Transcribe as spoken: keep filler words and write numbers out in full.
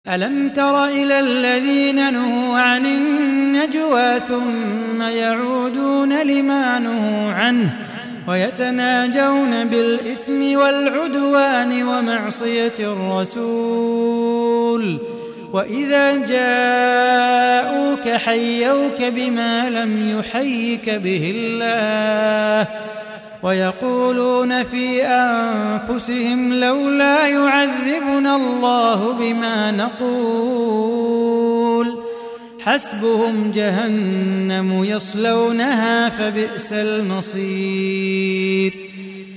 ألم تر إلى الذين نهوا عن النجوى ثم يعودون لما نهوا عنه ويتناجون بالإثم والعدوان ومعصية الرسول وإذا جاءوك حيوك بما لم يحيك به الله ويقولون في أنفسهم لولا يعذبنا الله بما نقول حسبهم جهنم يصلونها فبئس المصير.